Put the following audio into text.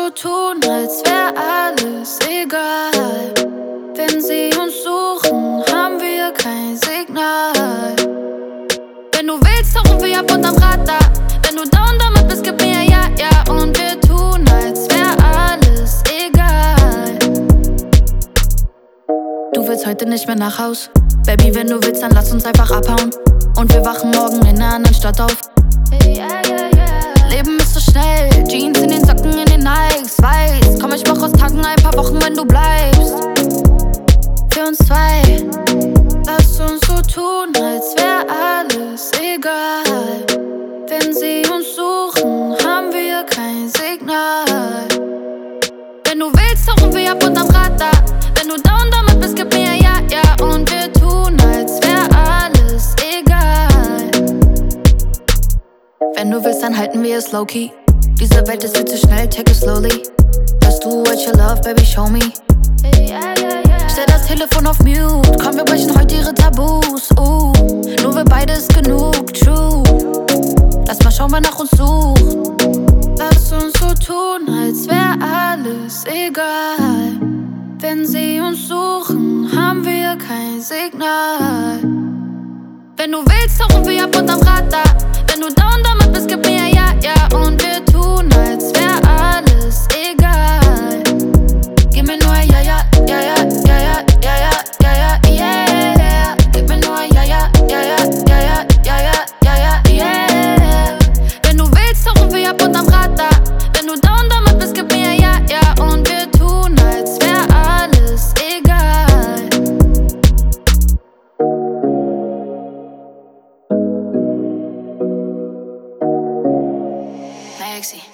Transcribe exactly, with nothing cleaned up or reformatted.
so tun, als wär alles egal. Wenn sie uns suchen, haben wir kein Signal. Wenn du willst, tauchen wir ab unterm Radar. Wenn du down damit bist, gib mir ja, ja. Und wir tun, als wär alles egal. Du willst heute nicht mehr nach Haus. Baby, wenn du willst, dann lass uns einfach abhauen. Und wir wachen morgen in einer anderen Stadt auf. Yeah, yeah, yeah. Leben ist so schnell, Jeans in den Socken, in den Nikes. Weiß, komm, ich mach aus Tagen ein paar Wochen, wenn du bleibst. Für uns zwei, lass uns so tun, als wär alles egal. Wenn sie uns suchen, haben wir kein Signal. Wenn du willst, tauchen wir ab unterm Radar. Wenn du down damit bist, gib mir ja, ja. Und wir tun, als wär alles egal. Wenn du willst, dann halten wir es low-key. Diese Welt ist viel zu schnell, take it slowly. Just do what you love, baby, show me. Stell das Telefon auf Mute, komm, wir brechen heute ihre Tabus. Uh, nur wir beide ist genug, true. Lass mal schauen, wer nach uns sucht. Lass uns so tun, als wär alles egal. Wenn sie uns suchen, haben wir kein Signal. Wenn du willst, tauchen wir ab unterm Radar. Wenn du down damit bist, gib mir ja, ja. Und wir tun, als wär alles egal. Gib mir nur ja, ja, ja, ja, ja, ja, ja, ja, ja, yeah. Gib mir nur ja, ja, ja, ja, ja, ja, ja, ja, yeah. Wenn du willst, tauchen wir ab unterm Radar. Wenn du down damit bist, gib mir ja, ja. Und wir tun, als wär alles egal. Maxi.